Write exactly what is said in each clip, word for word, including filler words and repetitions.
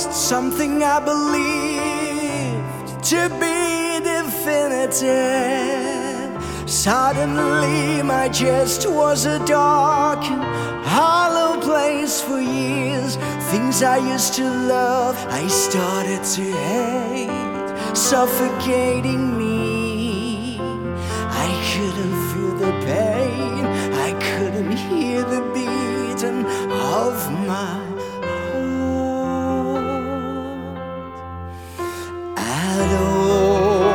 lost something I believed to be definitive. Suddenly my chest was a dark and hollow place for years. Things I used to love, I started to hate, suffocating me. I couldn't feel the pain, I couldn't hear the beating of my heart at all.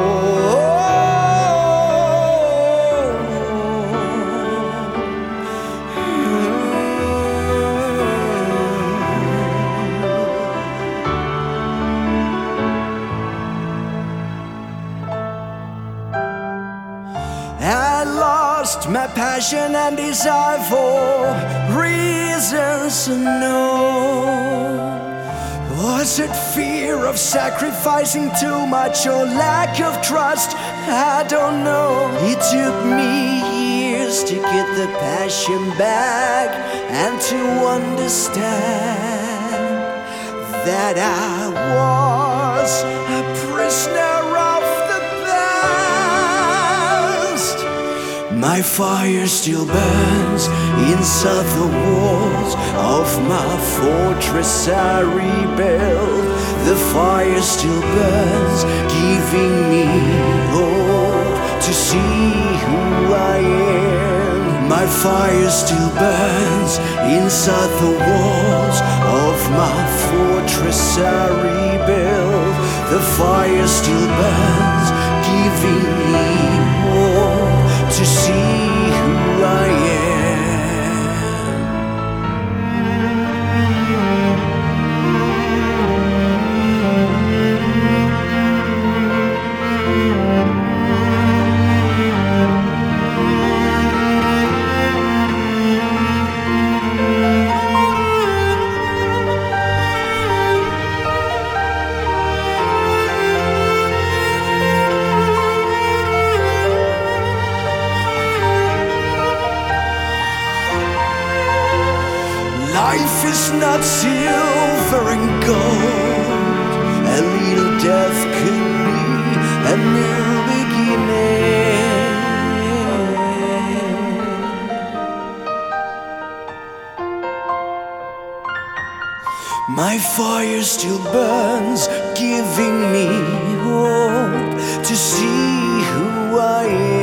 I lost my passion and desire for reasons unknown. Was it fear of sacrificing too much or lack of trust? I don't know. It took me years to get the passion back and to understand that I was a prisoner of the past. My fire still burns inside the walls of my fortress I rebuilt. The fire still burns, giving me hope to see who I am. My fire still burns inside the walls of my fortress I rebuilt. The fire still burns, giving me hope to see who I am. Life is not silver and gold. A little death could be a new beginning. My fire still burns, giving me hope to see who I am.